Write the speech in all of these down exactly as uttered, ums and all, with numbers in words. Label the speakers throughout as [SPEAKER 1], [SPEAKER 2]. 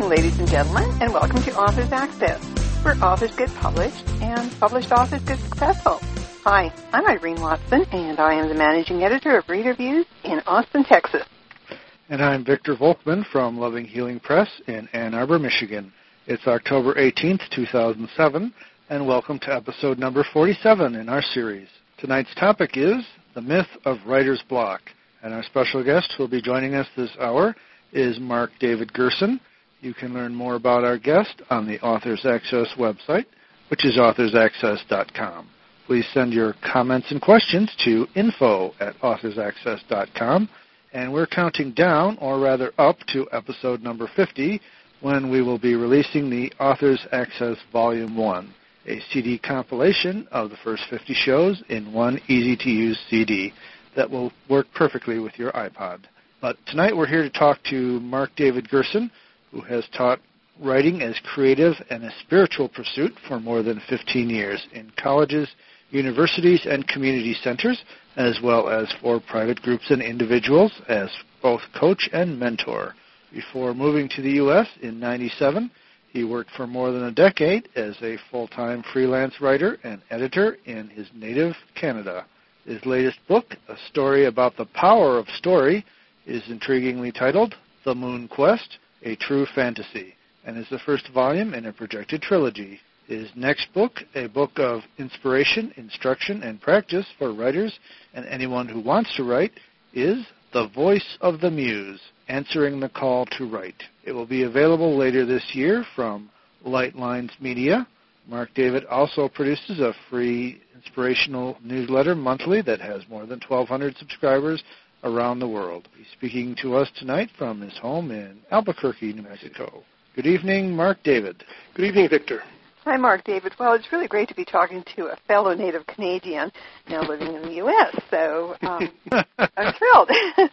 [SPEAKER 1] evening, ladies and gentlemen, and welcome to Authors Access, where authors get published and published authors get successful. Hi, I'm Irene Watson, and I am the managing editor of Reader Views in Austin, Texas.
[SPEAKER 2] And I'm Victor Volkman from Loving Healing Press in Ann Arbor, Michigan. It's October eighteenth, two thousand seven, and welcome to episode number forty-seven in our series. Tonight's topic is the myth of writer's block, and our special guest who will be joining us this hour is Mark David Gerson. You can learn more about our guest on the Authors Access website, which is authors access dot com. Please send your comments and questions to info at authors access dot com, and we're counting down, or rather up, to episode number fifty, when we will be releasing the Authors Access Volume one, a C D compilation of the first fifty shows in one easy-to-use C D that will work perfectly with your iPod. But tonight we're here to talk to Mark David Gerson, who has taught writing as creative and a spiritual pursuit for more than fifteen years in colleges, universities, and community centers, as well as for private groups and individuals as both coach and mentor. Before moving to the U S in ninety-seven, he worked for more than a decade as a full-time freelance writer and editor in his native Canada. His latest book, a story about the power of story, is intriguingly titled The Moon Quest, A True Fantasy, and is the first volume in a projected trilogy. His next book, a book of inspiration, instruction, and practice for writers and anyone who wants to write, is The Voice of the Muse, Answering the Call to Write. It will be available later this year from Light Lines Media. Mark David also produces a free inspirational newsletter monthly that has more than twelve hundred subscribers around the world. He's speaking to us tonight from his home in Albuquerque, New Mexico. Good evening, Mark David.
[SPEAKER 3] Good evening, Victor.
[SPEAKER 1] Hi, Mark David. Well, it's really great to be talking to a fellow native Canadian now living in the U S, so um, I'm thrilled.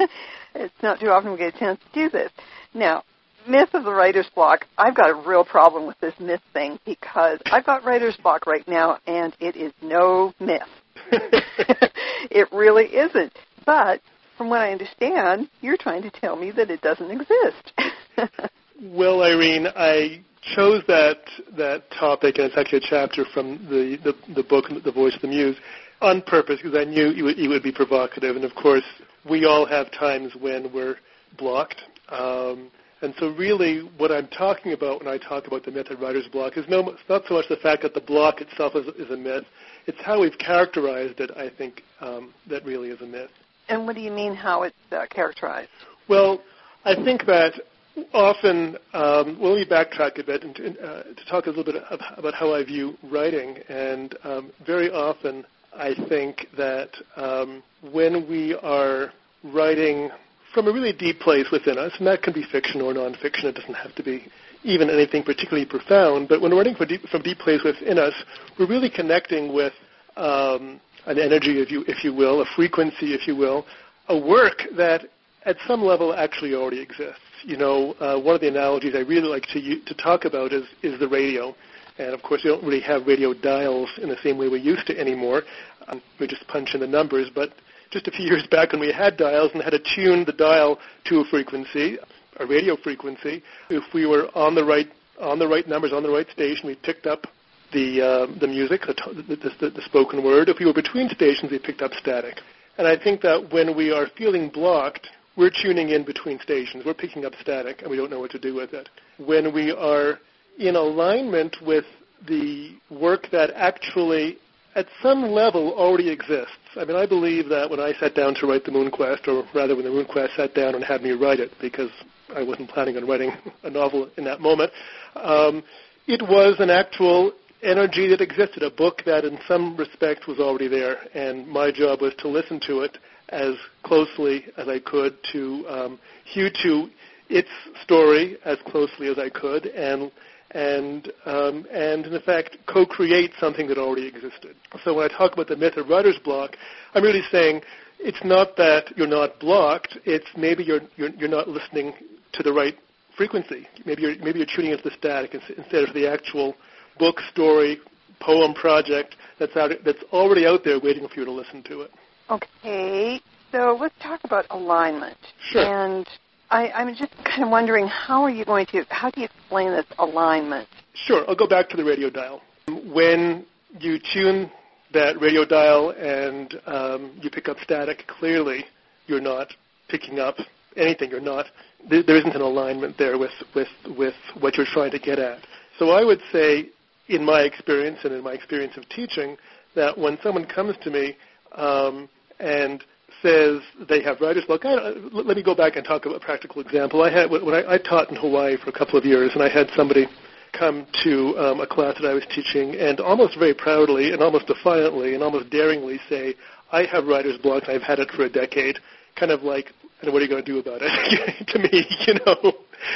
[SPEAKER 1] It's not too often we get a chance to do this. Now, myth of the writer's block, I've got a real problem with this myth thing because I've got writer's block right now, and it is no myth. It really isn't. But from what I understand, you're trying to tell me that it doesn't exist.
[SPEAKER 3] Well, Irene, I chose that that topic, and it's actually a chapter from the, the, the book, The Voice of the Muse, on purpose because I knew you would, you would be provocative. And, of course, we all have times when we're blocked. Um, and so really what I'm talking about when I talk about the myth of writer's block is no, it's not so much the fact that the block itself is, is a myth. It's how we've characterized it, I think, um, that really is a myth.
[SPEAKER 1] And what do you mean how it's uh, characterized?
[SPEAKER 3] Well, I think that often, um, well, let me backtrack a bit and to, uh, to talk a little bit of, about how I view writing. And um, very often I think that um, when we are writing from a really deep place within us, and that can be fiction or nonfiction, it doesn't have to be even anything particularly profound, but when we're writing from a deep, from a deep place within us, we're really connecting with um, an energy, if you if you will, a frequency, if you will, a work that at some level actually already exists. You know, uh, one of the analogies I really like to to talk about is is the radio. And, of course, we don't really have radio dials in the same way we used to anymore. Um, we just punch in the numbers. But just a few years back when we had dials and had to tune the dial to a frequency, a radio frequency, if we were on the right on the right numbers, on the right station, we picked up the uh, the music, the, the, the, the spoken word. If we were between stations, we picked up static. And I think that when we are feeling blocked, we're tuning in between stations. We're picking up static, and we don't know what to do with it. When we are in alignment with the work that actually, at some level, already exists. I mean, I believe that when I sat down to write The Moon Quest, or rather when The Moon Quest sat down and had me write it, because I wasn't planning on writing a novel in that moment, um, it was an actual energy that existed, a book that in some respect was already there, and my job was to listen to it as closely as I could, to um, hew to its story as closely as I could, and and um, and in effect co-create something that already existed. So when I talk about the myth of writer's block, I'm really saying it's not that you're not blocked, it's maybe you're you're, you're not listening to the right frequency. Maybe you're maybe you're tuning into the static instead of the actual book, story, poem, project that's out that's already out there waiting for you to listen to it.
[SPEAKER 1] Okay, so let's talk about alignment.
[SPEAKER 3] Sure.
[SPEAKER 1] And I, I'm just kind of wondering, how are you going to, how do you explain this alignment?
[SPEAKER 3] Sure. I'll go back to the radio dial. When you tune that radio dial and um, you pick up static, clearly you're not picking up anything. You're not, there, there isn't an alignment there with, with, with what you're trying to get at. So I would say, in my experience and in my experience of teaching, that when someone comes to me um, and says they have writer's block, I, let me go back and talk about a practical example. I had when I, I taught in Hawaii for a couple of years, and I had somebody come to um, a class that I was teaching and almost very proudly and almost defiantly and almost daringly say, I have writer's block, I've had it for a decade, kind of like, and what are you going to do about it? To me, you know.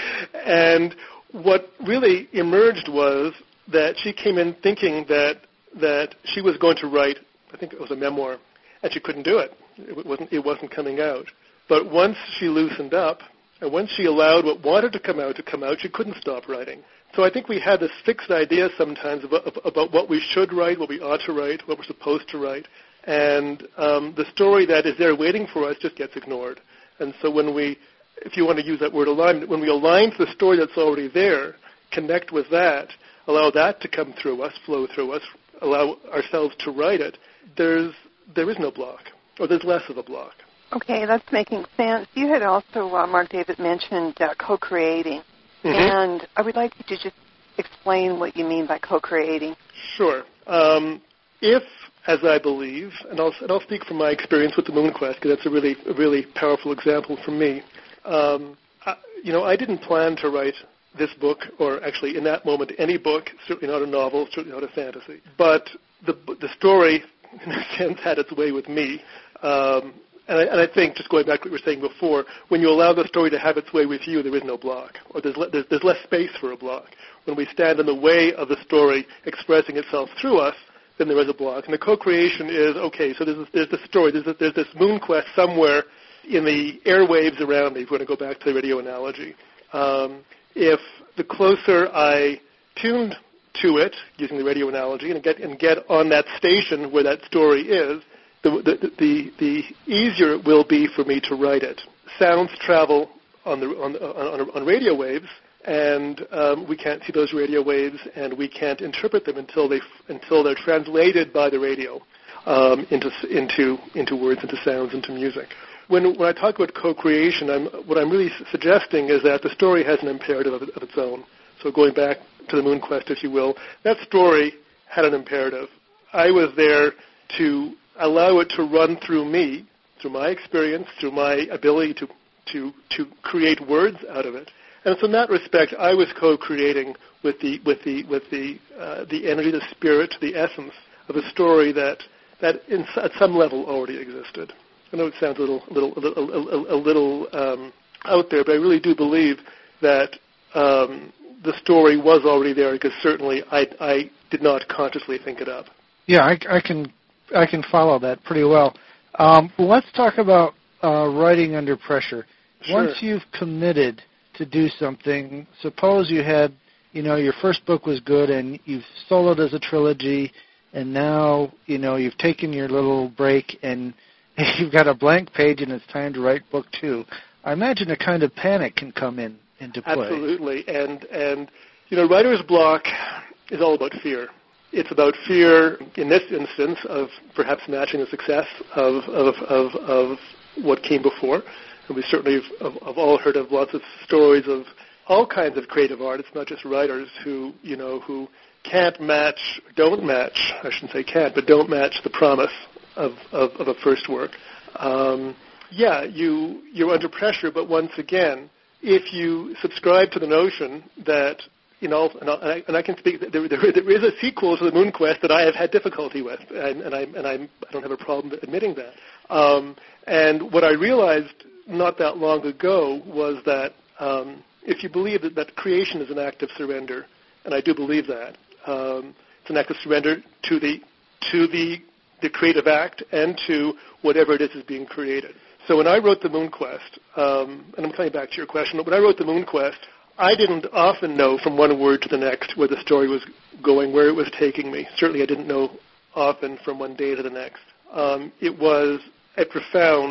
[SPEAKER 3] And what really emerged was that she came in thinking that that she was going to write, I think it was a memoir, and she couldn't do it. It wasn't, it wasn't coming out. But once she loosened up, and once she allowed what wanted to come out to come out, she couldn't stop writing. So I think we had this fixed idea sometimes about, about what we should write, what we ought to write, what we're supposed to write, and um, the story that is there waiting for us just gets ignored. And so when we, if you want to use that word alignment, when we align to the story that's already there, connect with that, allow that to come through us, flow through us, allow ourselves to write it, there's there is no block, or there's less of a block.
[SPEAKER 1] Okay, that's making sense. You had also, uh, Mark David, mentioned uh, co-creating,
[SPEAKER 3] mm-hmm.
[SPEAKER 1] and I would like you to just explain what you mean by co-creating.
[SPEAKER 3] Sure. Um, if, as I believe, and I'll, and I'll speak from my experience with the MoonQuest, because that's a really, a really powerful example for me. Um, I, you know, I didn't plan to write this book, or actually in that moment any book, certainly not a novel, certainly not a fantasy. But the the story, in a sense, had its way with me. Um, and, I, and I think, just going back to what we were saying before, when you allow the story to have its way with you, there is no block, or there's, le- there's, there's less space for a block. When we stand in the way of the story expressing itself through us, then there is a block. And the co-creation is, okay, so there's, there's this story, there's, there's this MoonQuest somewhere in the airwaves around me, if we're going to go back to the radio analogy. Um, if the closer I tuned to it, using the radio analogy, and get and get on that station where that story is, the, the the the easier it will be for me to write it. Sounds travel on the on on, on radio waves, and um, we can't see those radio waves, and we can't interpret them until they until they're translated by the radio um, into into into words, into sounds, into music. When when I talk about co-creation, I'm, what I'm really suggesting is that the story has an imperative of, of its own. So going back to the MoonQuest, if you will, that story had an imperative. I was there to allow it to run through me, through my experience, through my ability to to to create words out of it. And so in that respect, I was co-creating with the with the with the uh, the energy, the spirit, the essence of a story that that in, at some level already existed. I know it sounds a little, a little, a little, a little um, out there, but I really do believe that um, the story was already there, because certainly I, I did not consciously think it up.
[SPEAKER 2] Yeah, I, I can, I can follow that pretty well. Um, well, let's talk about uh, writing under pressure.
[SPEAKER 3] Sure.
[SPEAKER 2] Once you've committed to do something, suppose you had, you know, your first book was good and you've sold it as a trilogy, and now, you know, you've taken your little break and you've got a blank page and it's time to write book two. I imagine a kind of panic can come in into play.
[SPEAKER 3] Absolutely. And, and you know, writer's block is all about fear. It's about fear, in this instance, of perhaps matching the success of, of, of, of what came before. And we certainly have, have all heard of lots of stories of all kinds of creative art. It's not just writers who, you know, who can't match, don't match, I shouldn't say can't, but don't match the promise Of, of, of a first work. Um, yeah, you, you're under pressure, but once again, if you subscribe to the notion that, you know, and I, and I can speak, there, there, there is a sequel to the MoonQuest that I have had difficulty with, and, and, I, and I'm, I don't have a problem admitting that. Um, and what I realized not that long ago was that um, if you believe that, that creation is an act of surrender, and I do believe that, um, it's an act of surrender to the to the the creative act and to whatever it is is being created. So when I wrote the MoonQuest, um, and I'm coming back to your question, when I wrote the MoonQuest, I didn't often know from one word to the next where the story was going, where it was taking me. Certainly I didn't know often from one day to the next. Um, it was a profound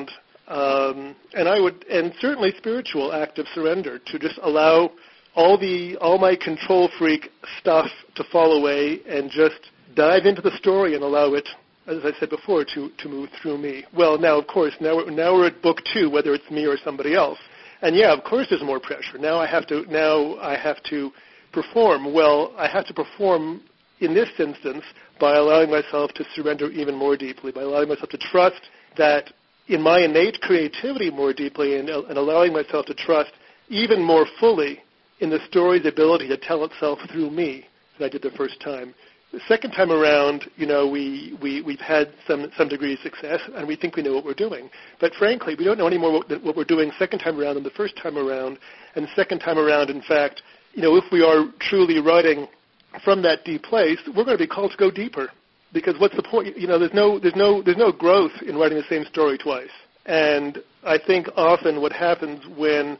[SPEAKER 3] um, and I would, and certainly spiritual act of surrender, to just allow all the all my control freak stuff to fall away and just dive into the story and allow it, as I said before, to, to move through me. Well, now, of course, now we're, now we're at book two, whether it's me or somebody else. And yeah, of course there's more pressure. Now I have to, now I have to perform. Well, I have to perform in this instance by allowing myself to surrender even more deeply, by allowing myself to trust that in my innate creativity more deeply, and, and allowing myself to trust even more fully in the story's ability to tell itself through me than I did the first time. The second time around, you know, we, we, we've had some, some degree of success, and we think we know what we're doing. But frankly, we don't know any more what, what we're doing second time around than the first time around. And the second time around, in fact, you know, if we are truly writing from that deep place, we're going to be called to go deeper. Because what's the point? You know, there's no, there's no, there's no growth in writing the same story twice. And I think often what happens when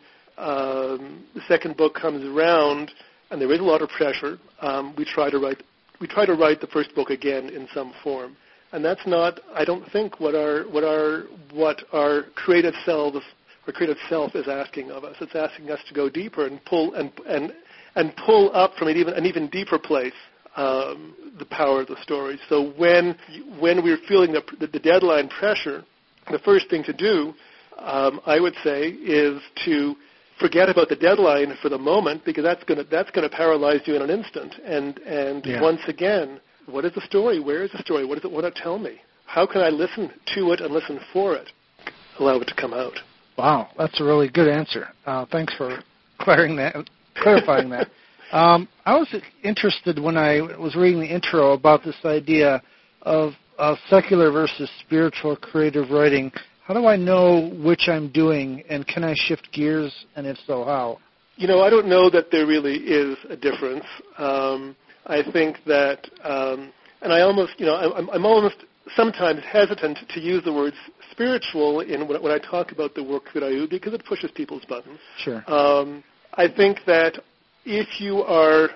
[SPEAKER 3] um, the second book comes around, and there is a lot of pressure, um, we try to write, we try to write the first book again in some form, and that's not, I don't think, what our, what our, what our creative selves, our creative self is asking of us. It's asking us to go deeper and pull and and and pull up from an even an even deeper place um, the power of the story. So when when we're feeling the, the, the deadline pressure, the first thing to do, um, I would say, is to forget about the deadline for the moment, because that's going to that's going to paralyze you in an instant. And and yeah. once again, what is the story? Where is the story? What does it want to tell me? How can I listen to it and listen for it? Allow it to come out.
[SPEAKER 2] Wow, that's a really good answer. Uh, thanks for clarifying that. Clarifying that. Um, I was interested when I was reading the intro about this idea of uh, secular versus spiritual creative writing. How do I know which I'm doing, and can I shift gears, and if so, how?
[SPEAKER 3] You know, I don't know that there really is a difference. Um, I think that, um, and I almost, you know, I'm, I'm almost sometimes hesitant to use the word spiritual in when, when I talk about the work that I do, because it pushes people's buttons.
[SPEAKER 2] Sure.
[SPEAKER 3] Um, I think that if you are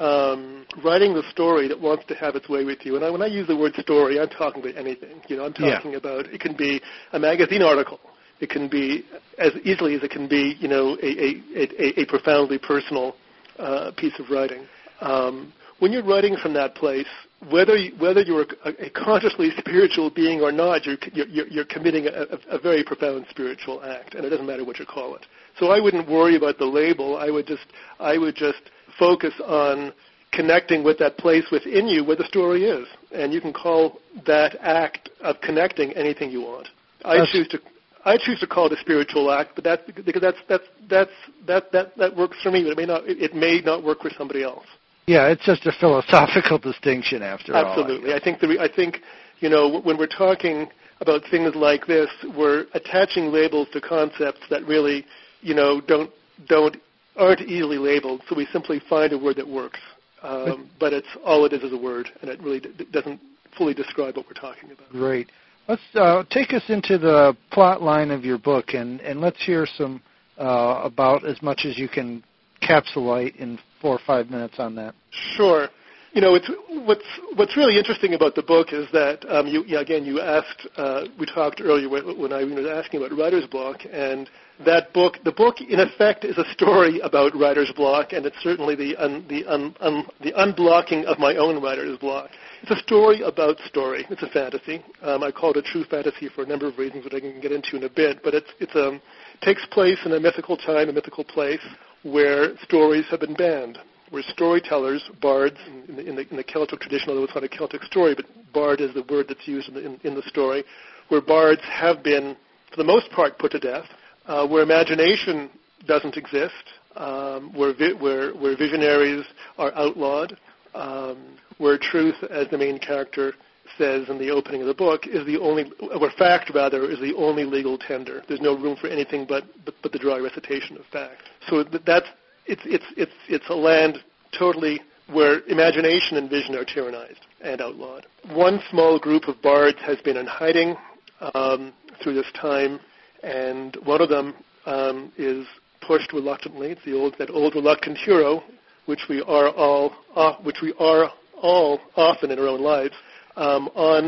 [SPEAKER 3] um, writing the story that wants to have its way with you, and I, when I use the word story, I'm talking about anything. You know, I'm talking yeah. about, it can be a magazine article. It can be as easily as it can be, you know, a, a, a, a profoundly personal uh, piece of writing. Um, when you're writing from that place, whether you, whether you're a, a consciously spiritual being or not, you're you're, you're committing a, a, a very profound spiritual act, and it doesn't matter what you call it. So I wouldn't worry about the label. I would just I would just focus on connecting with that place within you where the story is, and you can call that act of connecting anything you want. I that's choose to I choose to call it a spiritual act, but that's because that's that's that's that that that works for me, but it may not it, it may not work for somebody else.
[SPEAKER 2] Yeah, it's just a philosophical distinction after
[SPEAKER 3] all. Absolutely. I, I think the I think you know when we're talking about things like this, we're attaching labels to concepts that really you know don't don't aren't easily labeled. So we simply find a word that works, um, but it's all it is is a word, and it really d- doesn't fully describe what we're talking about.
[SPEAKER 2] Great. Let's uh, take us into the plot line of your book, and, and let's hear some uh, about as much as you can encapsulate in four or five minutes on that.
[SPEAKER 3] Sure. You know, it's, what's what's really interesting about the book is that um, you, you again you asked uh, we talked earlier when I was asking about writer's block, and that book the book in effect is a story about writer's block, and it's certainly the un, the un, un, the unblocking of my own writer's block. It's a story about story. It's a fantasy. Um, I call it a true fantasy for a number of reasons that I can get into in a bit, but it's it's a um, takes place in a mythical time, a mythical place where stories have been banned, where storytellers, bards, in the, in the, in the Celtic tradition, although it's not a Celtic story, but bard is the word that's used in the, in, in the story, where bards have been, for the most part, put to death, uh, where imagination doesn't exist, um, where, vi- where, where visionaries are outlawed, um, where truth, as the main character says in the opening of the book, is the only, or fact rather, is the only legal tender. There's no room for anything but but, but the dry recitation of fact. So that's it's it's it's it's a land totally where imagination and vision are tyrannized and outlawed. One small group of bards has been in hiding um, through this time, and one of them um, is pushed reluctantly. It's the old that old reluctant hero, which we are all uh, which we are all often in our own lives. Um, on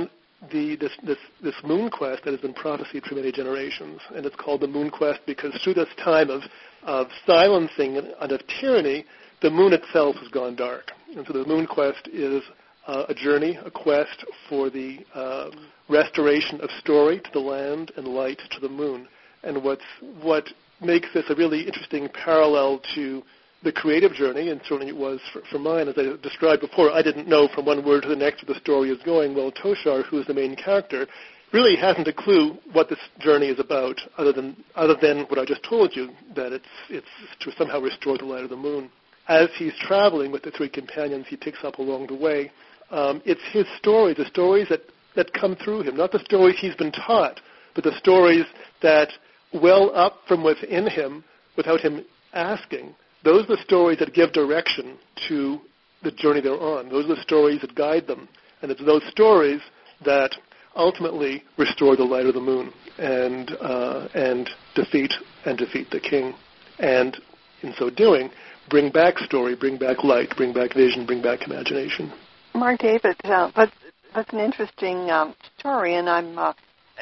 [SPEAKER 3] the this, this this moon quest that has been prophesied for many generations, and it's called the moon quest because through this time of of silencing and of tyranny, the moon itself has gone dark, and so the moon quest is uh, a journey, a quest for the uh, restoration of story to the land and light to the moon. And what's what makes this a really interesting parallel to the creative journey, and certainly it was for, for mine, as I described before. I didn't know from one word to the next where the story is going. Well, Toshar, who is the main character, really hasn't a clue what this journey is about, other than other than what I just told you, that it's it's to somehow restore the light of the moon. As he's traveling with the three companions he picks up along the way, um, it's his stories, the stories that, that come through him, not the stories he's been taught, but the stories that well up from within him without him asking. Those are the stories that give direction to the journey they're on. Those are the stories that guide them. And it's those stories that ultimately restore the light of the moon and uh, and defeat and defeat the king. And in so doing, bring back story, bring back light, bring back vision, bring back imagination.
[SPEAKER 1] Mark David, uh, that's, that's an interesting um, story, and I'm... Uh,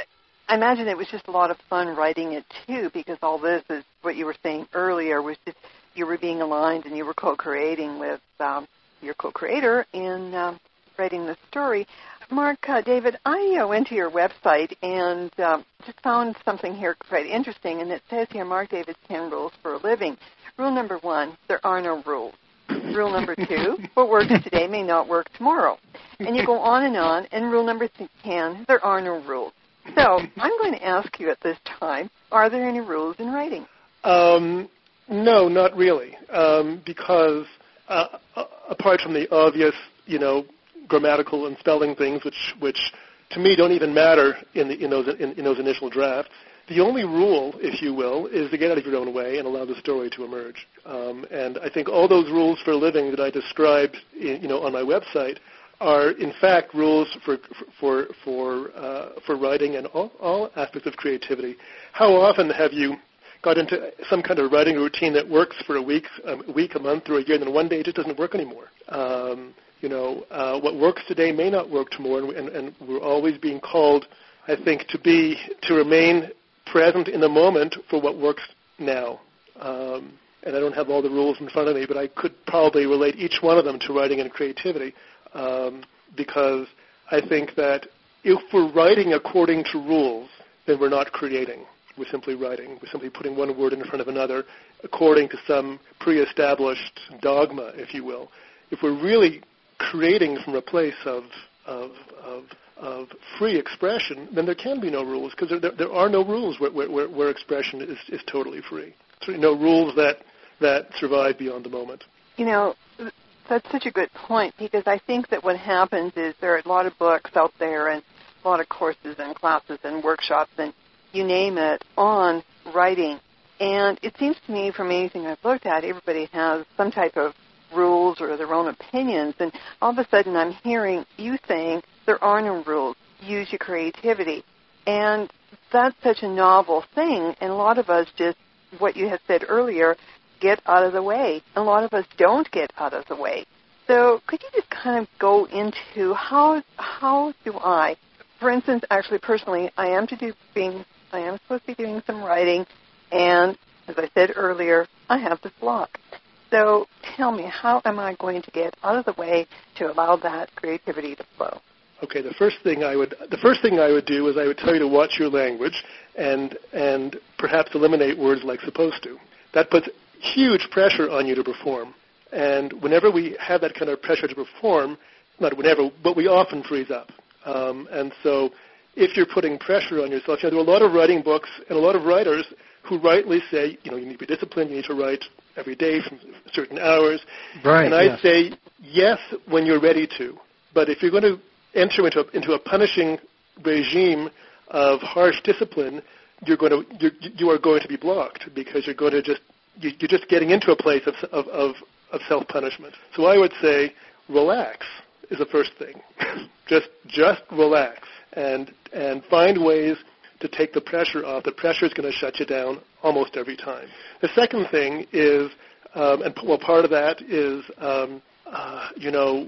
[SPEAKER 1] I imagine it was just a lot of fun writing it, too, because all this is what you were saying earlier, was just you were being aligned and you were co-creating with um, your co-creator in um, writing the story. Mark, uh, David, I uh, went to your website and um, just found something here quite interesting, and it says here, Mark David's ten rules for a living. Rule number one, there are no rules. Rule number two, what works today may not work tomorrow. And you go on and on, and rule number ten, there are no rules. So I'm going to ask you at this time, are there any rules in writing?
[SPEAKER 3] Um, no, not really, um, because uh, uh, apart from the obvious, you know, grammatical and spelling things, which, which to me don't even matter in, the, in, those, in, in those initial drafts, the only rule, if you will, is to get out of your own way and allow the story to emerge. Um, and I think all those rules for a living that I described, in, you know, on my website are in fact rules for for for uh, for writing and all, all aspects of creativity. How often have you got into some kind of writing routine that works for a week, a week, a month, or a year, and then one day it just doesn't work anymore? Um, you know, uh, what works today may not work tomorrow, and, and, and we're always being called, I think, to be to remain present in the moment for what works now. Um, and I don't have all the rules in front of me, but I could probably relate each one of them to writing and creativity. Um, because I think that if we're writing according to rules, then we're not creating. We're simply writing. We're simply putting one word in front of another according to some pre-established dogma, if you will. If we're really creating from a place of of of, of free expression, then there can be no rules, because there, there, there are no rules where, where, where expression is, is totally free. So, no rules that, that survive beyond the moment.
[SPEAKER 1] You know, that's such a good point, because I think that what happens is there are a lot of books out there and a lot of courses and classes and workshops and you name it on writing. And it seems to me from anything I've looked at, everybody has some type of rules or their own opinions. And all of a sudden I'm hearing you saying there are no rules. Use your creativity. And that's such a novel thing. And a lot of us just, what you had said earlier, get out of the way. A lot of us don't get out of the way. So could you just kind of go into how how do I, for instance, actually personally, I am to do being, I am supposed to be doing some writing, and as I said earlier, I have this block. So tell me, how am I going to get out of the way to allow that creativity to flow?
[SPEAKER 3] Okay, the first thing I would the first thing I would do is I would tell you to watch your language and and perhaps eliminate words like supposed to. That puts huge pressure on you to perform. And whenever we have that kind of pressure to perform, not whenever, but we often freeze up. Um, and so if you're putting pressure on yourself, you know, there are a lot of writing books and a lot of writers who rightly say, you know, you need to be disciplined, you need to write every day from certain hours.
[SPEAKER 2] Right,
[SPEAKER 3] and I
[SPEAKER 2] yes.
[SPEAKER 3] say, yes, when you're ready to. But if you're going to enter into a, into a punishing regime of harsh discipline, you're going to, you're, you are going to be blocked, because you're going to just You're just getting into a place of, of, of, of self-punishment. So I would say relax is the first thing. just just relax and and find ways to take the pressure off. The pressure is going to shut you down almost every time. The second thing is, um, and well, part of that is, um, uh, you know,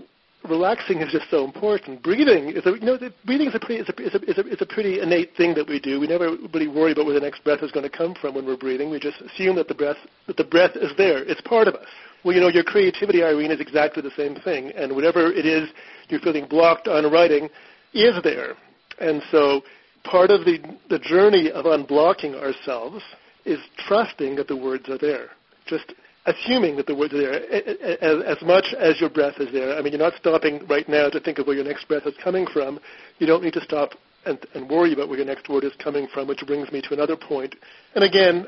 [SPEAKER 3] relaxing is just so important. Breathing is a, you know, breathing is a pretty, is a, is a, is a, is a pretty innate thing that we do. We never really worry about where the next breath is going to come from when we're breathing. We just assume that the breath, that the breath is there. It's part of us. Well, you know, your creativity, Irene, is exactly the same thing. And whatever it is you're feeling blocked on writing is there. And so part of the, the journey of unblocking ourselves is trusting that the words are there. Just assuming that the words are there, as, as much as your breath is there. I mean, you're not stopping right now to think of where your next breath is coming from. You don't need to stop and, and worry about where your next word is coming from, which brings me to another point. And again,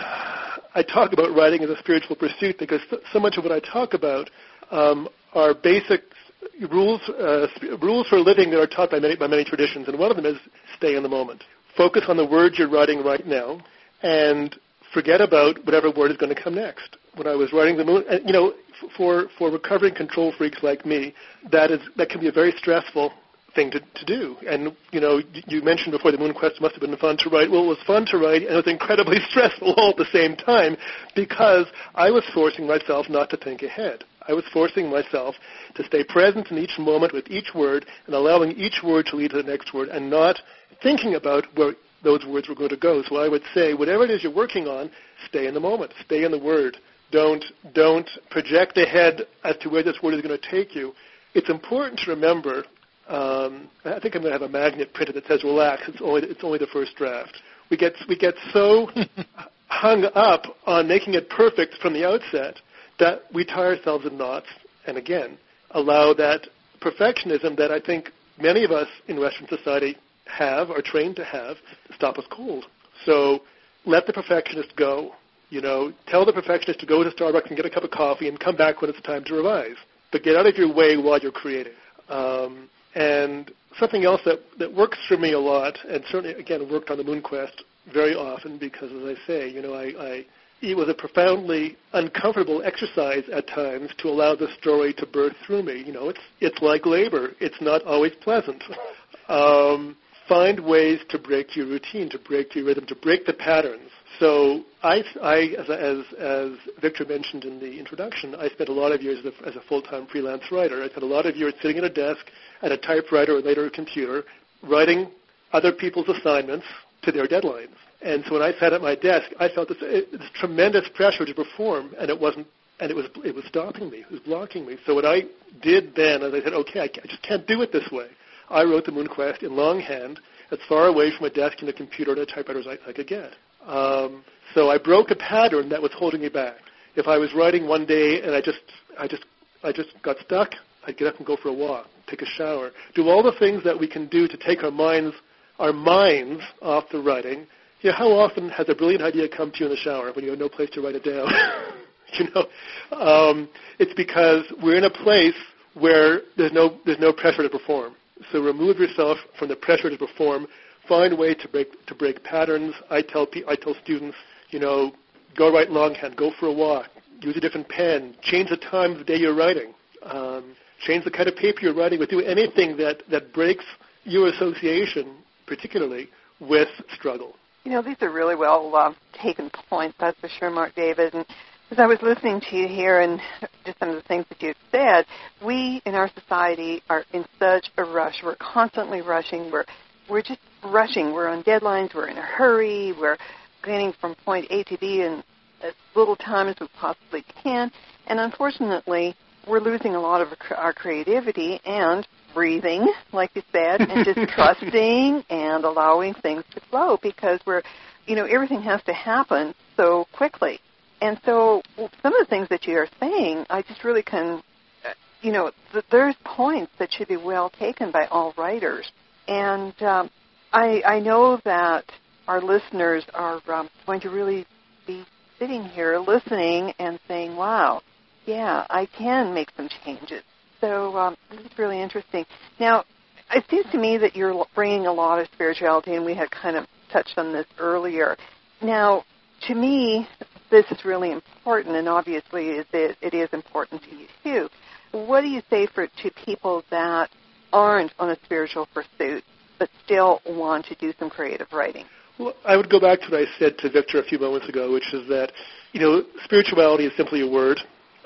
[SPEAKER 3] I talk about writing as a spiritual pursuit because so much of what I talk about um, are basic rules uh, rules for living that are taught by many, by many traditions, and one of them is stay in the moment. Focus on the words you're writing right now, and forget about whatever word is going to come next. When I was writing the moon, and, you know, for for recovering control freaks like me, that is that can be a very stressful thing to, to do. And, you know, you mentioned before the Moon Quest must have been fun to write. Well, it was fun to write, and it was incredibly stressful all at the same time because I was forcing myself not to think ahead. I was forcing myself to stay present in each moment with each word and allowing each word to lead to the next word and not thinking about where those words were going to go. So I would say, whatever it is you're working on, stay in the moment. Stay in the word. Don't don't project ahead as to where this word is going to take you. It's important to remember, um, I think I'm going to have a magnet printed that says, relax, it's only, it's only the first draft. We get, we get so hung up on making it perfect from the outset that we tie ourselves in knots and, again, allow that perfectionism that I think many of us in Western society have, are trained to have, to stop us cold. So let the perfectionist go. You know, tell the perfectionist to go to Starbucks and get a cup of coffee and come back when it's time to revise. But get out of your way while you're creating. Um, and something else that, that works for me a lot, and certainly, again, worked on the Moon Quest very often because, as I say, you know, I, I it was a profoundly uncomfortable exercise at times to allow the story to birth through me. You know, it's it's like labor. It's not always pleasant. um, find ways to break your routine, to break your rhythm, to break the patterns. So I, I as, as, as Victor mentioned in the introduction, I spent a lot of years as a, as a full-time freelance writer. I spent a lot of years sitting at a desk at a typewriter or later a computer, writing other people's assignments to their deadlines. And so when I sat at my desk, I felt this, this tremendous pressure to perform, and it wasn't, and it was it was stopping me, it was blocking me. So what I did then, is I said, okay, I, I just can't do it this way. I wrote the Moon Quest in longhand, as far away from a desk and a computer and a typewriter as I, I could get. Um, so I broke a pattern that was holding me back. If I was writing one day and I just, I just, I just got stuck, I'd get up and go for a walk, take a shower, do all the things that we can do to take our minds, our minds off the writing. You know, how often has a brilliant idea come to you in the shower when you have no place to write it down? you know, um, it's because we're in a place where there's no, there's no pressure to perform. So remove yourself from the pressure to perform. Find a way to break to break patterns. I tell I tell students, you know, go write longhand, go for a walk, use a different pen, change the time of the day you're writing, um, change the kind of paper you're writing with. Do anything that, that breaks your association, particularly with struggle.
[SPEAKER 1] You know, these are really well uh, taken points, that's for sure, Mark David. And as I was listening to you here and just some of the things that you've said, we in our society are in such a rush. We're constantly rushing. We're we're just rushing. We're on deadlines. We're in a hurry. We're getting from point A to B in as little time as we possibly can. And unfortunately, we're losing a lot of our creativity and breathing, like you said, and just trusting and allowing things to flow because we're, you know, everything has to happen so quickly. And so some of the things that you are saying, I just really can, you know, th- there's points that should be well taken by all writers. And um, I, I know that our listeners are um, going to really be sitting here listening and saying, wow, yeah, I can make some changes. So um, this is really interesting. Now, it seems to me that you're bringing a lot of spirituality, and we had kind of touched on this earlier. Now, to me, this is really important, and obviously it, it is important to you too. What do you say for to people that aren't on a spiritual pursuit but still want to do some creative writing?
[SPEAKER 3] Well, I would go back to what I said to Victor a few moments ago, which is that, you know, spirituality is simply a word.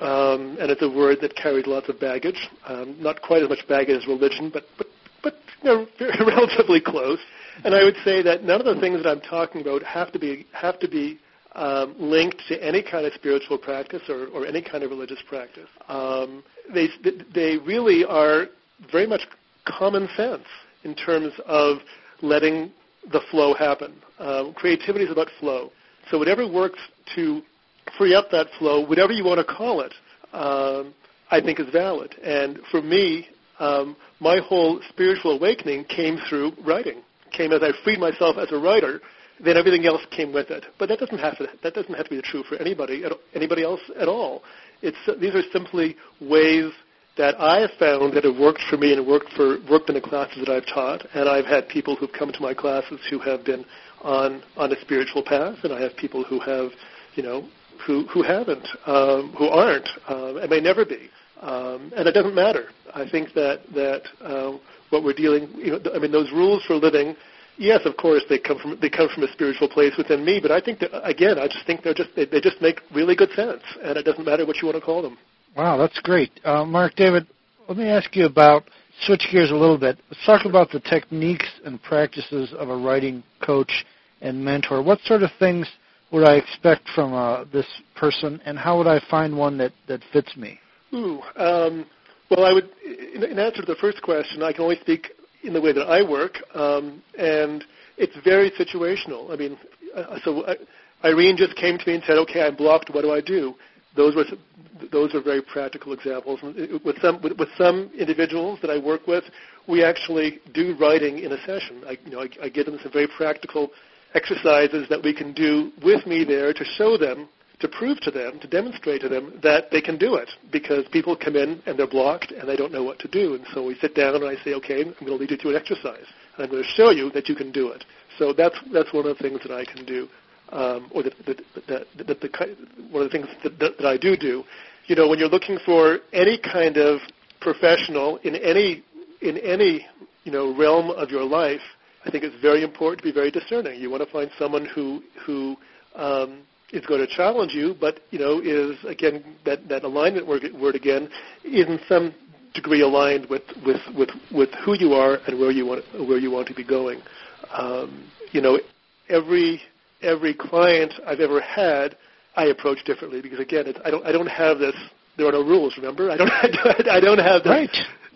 [SPEAKER 3] um, and it's a word that carries lots of baggage. Um, not quite as much baggage as religion, but but but you know, relatively close. And I would say that none of the things that I'm talking about have to be have to be um, linked to any kind of spiritual practice or, or any kind of religious practice. Um, they they really are very much common sense in terms of letting the flow happen. Um, creativity is about flow. So whatever works to free up that flow, whatever you want to call it, um, I think is valid. And for me, um, my whole spiritual awakening came through writing. Came as I freed myself as a writer, then everything else came with it. But that doesn't have to. That doesn't have to be true for anybody, anybody else at all. It's these are simply ways that I have found that have worked for me and worked for worked in the classes that I've taught. And I've had people who've come to my classes who have been on on a spiritual path, and I have people who have, you know, who who haven't, um, who aren't, um, and may never be. Um, and it doesn't matter. I think that that uh, what we're dealing, you know, I mean, those rules for living. Yes, of course, they come from they come from a spiritual place within me. But I think that again, I just think they're just they, they just make really good sense, and it doesn't matter what you want to call them.
[SPEAKER 2] Wow, that's great, uh, Mark David. Let me ask you about switch gears a little bit. Let's talk about the techniques and practices of a writing coach and mentor. What sort of things would I expect from uh, this person, and how would I find one that, that fits me?
[SPEAKER 3] Ooh, um, well, I would, in, in answer to the first question, I can only speak in the way that I work, um, and it's very situational. I mean, uh, so uh, Irene just came to me and said, "Okay, I'm blocked. What do I do?" Those were those are very practical examples. With some with, with some individuals that I work with, we actually do writing in a session. I, you know, I, I give them some very practical exercises that we can do with me there to show them, to prove to them, to demonstrate to them that they can do it. Because people come in and they're blocked and they don't know what to do. And so we sit down and I say, okay, I'm going to lead you through an exercise. And I'm going to show you that you can do it. So that's that's one of the things that I can do, um, or that, that, that, that the, one of the things that, that, that I do do. You know, when you're looking for any kind of professional in any in any you know realm of your life, I think it's very important to be very discerning. You want to find someone who who um, is going to challenge you, but you know is again that, that alignment word, word again is in some degree aligned with, with, with, with who you are and where you want where you want to be going. Um, you know, every every client I've ever had, I approach differently because again, it's, I don't I don't have this. There are no rules. Remember, I don't I don't have this.
[SPEAKER 2] Right.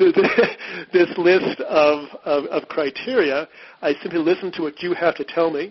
[SPEAKER 3] this list of, of, of criteria. I simply listen to what you have to tell me,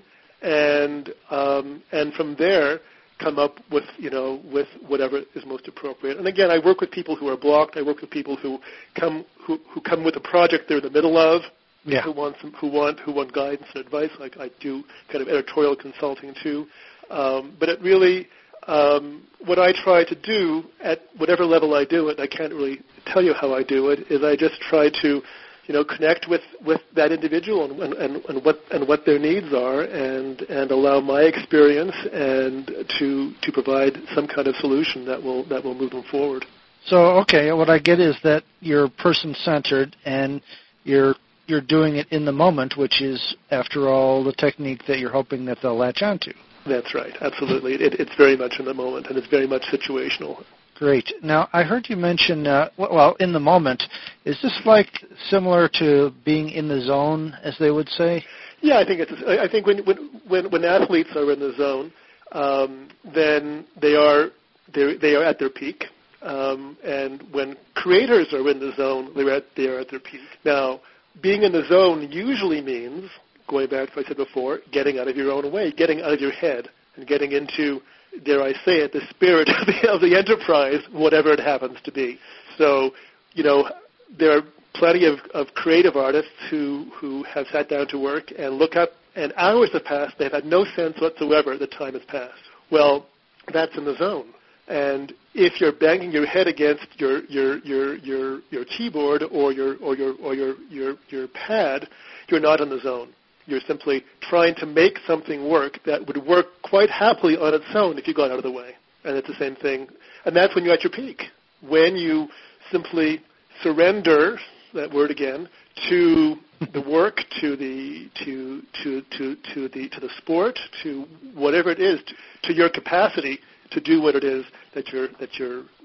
[SPEAKER 3] and um, and from there come up with you know with whatever is most appropriate. And again, I work with people who are blocked. I work with people who come who, who come with a project they're in the middle of,
[SPEAKER 2] yeah.
[SPEAKER 3] who want some, who want who want guidance and advice. Like I do kind of editorial consulting too. Um, but it really. Um, what I try to do at whatever level I do it, I can't really tell you how I do it, is I just try to, you know, connect with, with that individual and, and, and what and what their needs are, and, and allow my experience and to to provide some kind of solution that will that will move them forward.
[SPEAKER 2] So, okay, what I get is that you're person-centered and you're you're doing it in the moment, which is, after all, the technique that you're hoping that they'll latch onto.
[SPEAKER 3] That's right, absolutely. It, it's very much in the moment, and it's very much situational.
[SPEAKER 2] Great. Now, I heard you mention, uh, well, in the moment. Is this like similar to being in the zone, as they would say?
[SPEAKER 3] Yeah, I think it's. I think when when when athletes are in the zone, um, then they are they they are at their peak, um, and when creators are in the zone, they're at they are at their peak. Now, being in the zone usually means, going back to what I said before, getting out of your own way, getting out of your head, and getting into, dare I say it, the spirit of the, of the enterprise, whatever it happens to be. So, you know, there are plenty of, of creative artists who, who have sat down to work and look up, and hours have passed. They've had no sense whatsoever that time has passed. Well, that's in the zone. And if you're banging your head against your your your your, your keyboard or your or your or your, your your pad, you're not in the zone. You're simply trying to make something work that would work quite happily on its own if you got out of the way. And it's the same thing. And that's when you're at your peak. When you simply surrender, that word again, to the work, to the to to to to the to the sport, to whatever it is, to, to your capacity to do what it is that you're that you're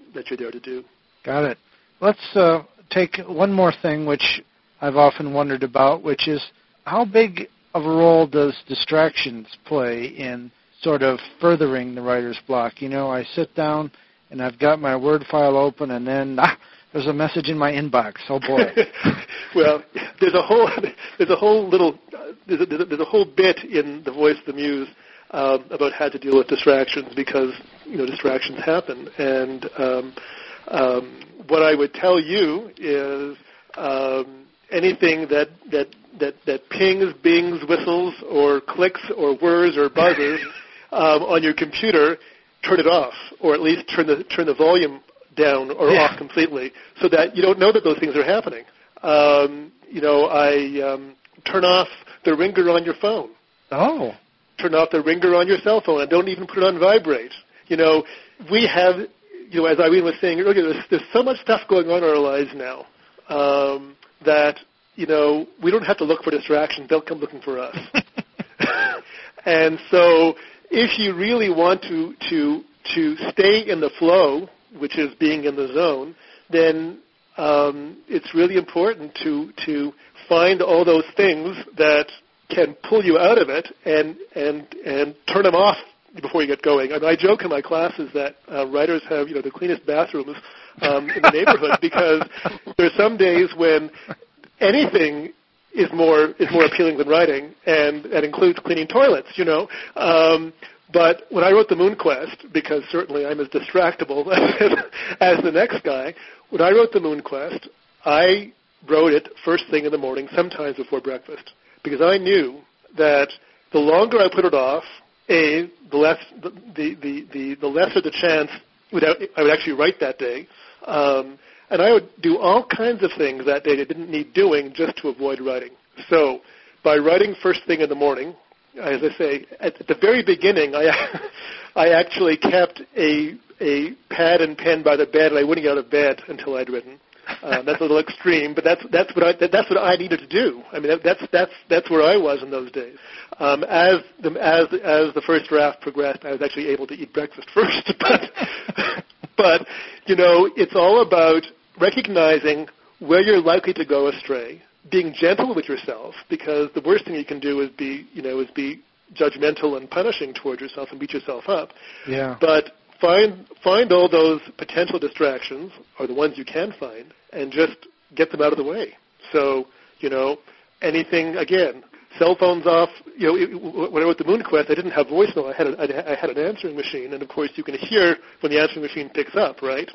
[SPEAKER 3] that you're there to do.
[SPEAKER 2] Got it. Let's uh, take one more thing, which I've often wondered about, which is how big of a role does distractions play in sort of furthering the writer's block? You know, I sit down and I've got my Word file open, and then ah, there's a message in my inbox. Oh boy!
[SPEAKER 3] Well, there's a whole there's a whole little uh, there's, a, there's a whole bit in The Voice of the Muse uh, about how to deal with distractions, because you know distractions happen, and um, um, what I would tell you is um, anything that that that that pings, bings, whistles, or clicks, or whirs, or buzzes um, on your computer, turn it off, or at least turn the turn the volume down or yeah. off completely, so that you don't know that those things are happening. Um, you know, I um, turn off the ringer on your phone.
[SPEAKER 2] Oh.
[SPEAKER 3] Turn off the ringer on your cell phone, and don't even put it on vibrate. You know, we have, you know, as Irene was saying earlier, there's, there's so much stuff going on in our lives now um, that, you know, we don't have to look for distractions. They'll come looking for us. And so if you really want to, to, to stay in the flow, which is being in the zone, then um, it's really important to to find all those things that can pull you out of it and and and turn them off before you get going. I, mean, I joke in my classes that uh, writers have you know the cleanest bathrooms um, in the neighborhood, because there's some days when anything is more is more appealing than writing, and that includes cleaning toilets. You know. Um, But when I wrote The Moon Quest, because certainly I'm as distractible as, as the next guy, when I wrote The Moon Quest, I wrote it first thing in the morning, sometimes before breakfast, because I knew that the longer I put it off, A, the less the the, the, the, the lesser the chance I would actually write that day. Um, and I would do all kinds of things that day that didn't need doing just to avoid writing. So by writing first thing in the morning, as I say, at the very beginning, I I actually kept a a pad and pen by the bed, and I wouldn't get out of bed until I'd written. Um, that's a little extreme, but that's that's what I that's what I needed to do. I mean, that's that's that's where I was in those days. Um, as the as as the first draft progressed, I was actually able to eat breakfast first. But but you know, it's all about recognizing where you're likely to go astray, being gentle with yourself, because the worst thing you can do is be, you know, is be judgmental and punishing toward yourself and beat yourself up.
[SPEAKER 2] Yeah.
[SPEAKER 3] But find find all those potential distractions, or the ones you can find, and just get them out of the way. So, you know, anything, again, cell phones off. You know, it, when I wrote The Moon Quest, I didn't have voicemail. I had a, I had an answering machine, and of course you can hear when the answering machine picks up, right?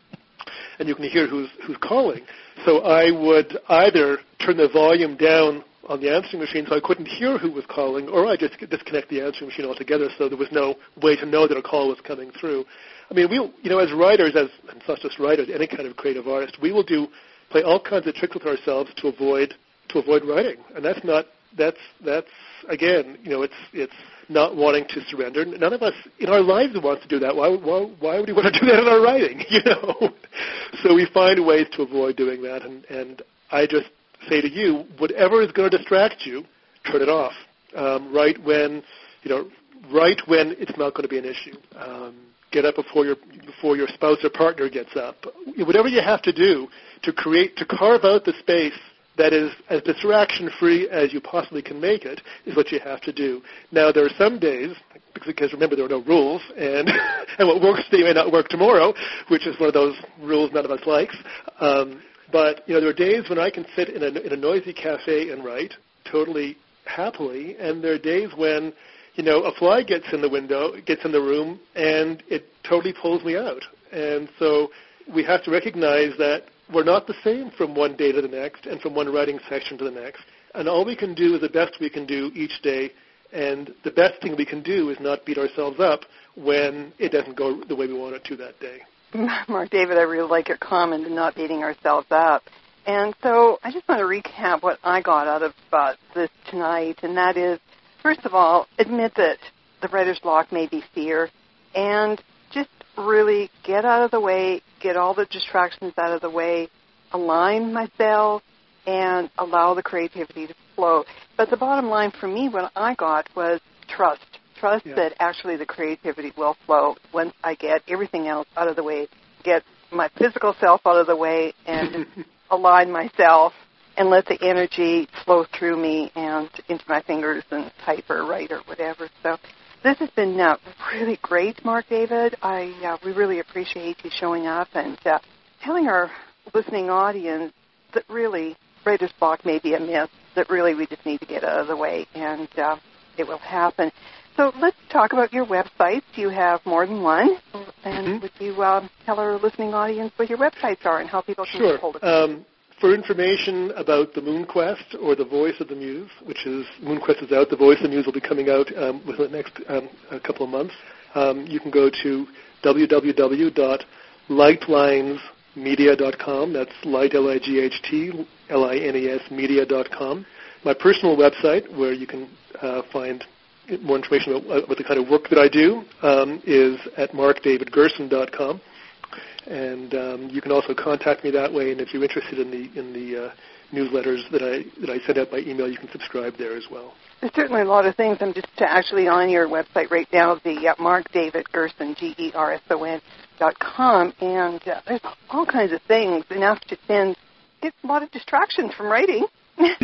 [SPEAKER 3] And you can hear who's who's calling. So I would either turn the volume down on the answering machine so I couldn't hear who was calling, or I just disconnect the answering machine altogether so there was no way to know that a call was coming through. I mean, we, you know, as writers, as and it's not just writers, any kind of creative artist, we will do play all kinds of tricks with ourselves to avoid to avoid writing, and that's not that's that's again, you know, it's it's not wanting to surrender. None of us in our lives want to do that. Why why why would we want to do that in our writing? You know, so we find ways to avoid doing that, and and I just say to you, whatever is going to distract you, turn it off. Um, right when, you know, right when it's not going to be an issue. Um, get up before your before your spouse or partner gets up. Whatever you have to do to create, to carve out the space that is as distraction-free as you possibly can make it is what you have to do. Now, there are some days, because remember there are no rules, and and what works today may not work tomorrow, which is one of those rules none of us likes. Um, But, you know, there are days when I can sit in a, in a noisy cafe and write totally happily, and there are days when, you know, a fly gets in the window, gets in the room, and it totally pulls me out. And so we have to recognize that we're not the same from one day to the next and from one writing section to the next. And all we can do is the best we can do each day, and the best thing we can do is not beat ourselves up when it doesn't go the way we want it to that day.
[SPEAKER 1] Mark David, I really like your comment on not beating ourselves up. And so I just want to recap what I got out of uh, this tonight, and that is, first of all, admit that the writer's block may be fear, and just really get out of the way, get all the distractions out of the way, align myself, and allow the creativity to flow. But the bottom line for me, what I got was trust. Trust yeah. that actually the creativity will flow once I get everything else out of the way get my physical self out of the way and align myself and let the energy flow through me and into my fingers and type or write or whatever. So this has been uh, really great, Mark David. I uh, we really appreciate you showing up and uh, telling our listening audience that really writer's block may be a myth, that really we just need to get out of the way, and uh, it will happen. So let's talk about your websites. You have more than one, and mm-hmm. would you uh, tell our listening audience what your websites are and how people can
[SPEAKER 3] sure.
[SPEAKER 1] get hold of you?
[SPEAKER 3] Um, for information about the MoonQuest or the Voice of the Muse, which is, MoonQuest is out, the Voice of the Muse will be coming out um, within the next um, a couple of months. Um, you can go to w w w dot lightlines media dot com. That's light, L I G H T, L I N E S, media dot com. My personal website, where you can uh, find more information about, about the kind of work that I do, um, is at mark david gerson dot com. And um, you can also contact me that way. And if you're interested in the in the uh, newsletters that I that I send out by email, you can subscribe there as well.
[SPEAKER 1] There's certainly a lot of things. I'm just actually on your website right now, the uh, Mark David Gerson, G E R S O N dot com, and uh, there's all kinds of things, enough to send, get a lot of distractions from writing.
[SPEAKER 3] Yeah,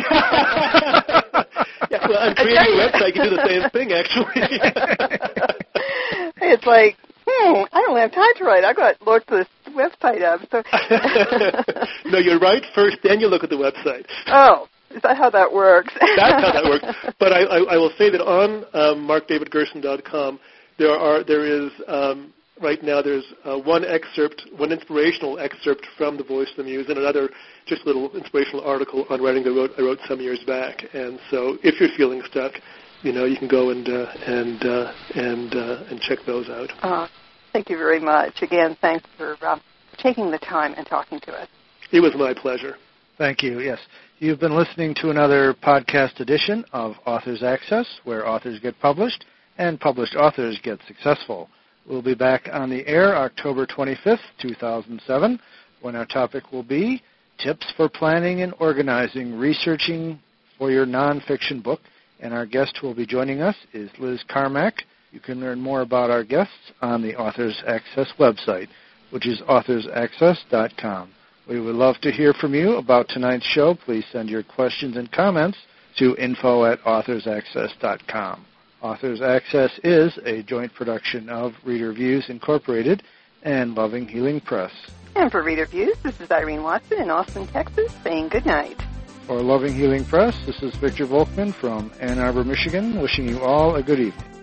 [SPEAKER 3] well, on creating a website, you do the same thing, actually.
[SPEAKER 1] It's like, hmm, I don't have time to write. I've got to look this website up. So.
[SPEAKER 3] No, you're right first, then you look at the website.
[SPEAKER 1] Oh. Is that how that works?
[SPEAKER 3] That's how that works. But I, I, I will say that on um, mark david gerson dot com, there are there is um, right now there's uh, one excerpt, one inspirational excerpt from The Voice of the Muse, and another just little inspirational article on writing I wrote I wrote some years back. And so, if you're feeling stuck, you know, you can go and uh, and uh, and uh, and check those out.
[SPEAKER 1] Uh, thank you very much. Again, thanks for uh, taking the time and talking to us.
[SPEAKER 3] It was my pleasure.
[SPEAKER 2] Thank you. Yes. You've been listening to another podcast edition of Authors Access, where authors get published and published authors get successful. We'll be back on the air October twenty-fifth, two thousand seven, when our topic will be Tips for Planning and Organizing Researching for Your Nonfiction Book. And our guest who will be joining us is Liz Carmack. You can learn more about our guests on the Authors Access website, which is authors access dot com. We would love to hear from you about tonight's show. Please send your questions and comments to info at authors access dot com. Authors Access is a joint production of Reader Views Incorporated and Loving Healing Press.
[SPEAKER 1] And for Reader Views, this is Irene Watson in Austin, Texas, saying good night.
[SPEAKER 2] For Loving Healing Press, this is Victor Volkman from Ann Arbor, Michigan, wishing you all a good evening.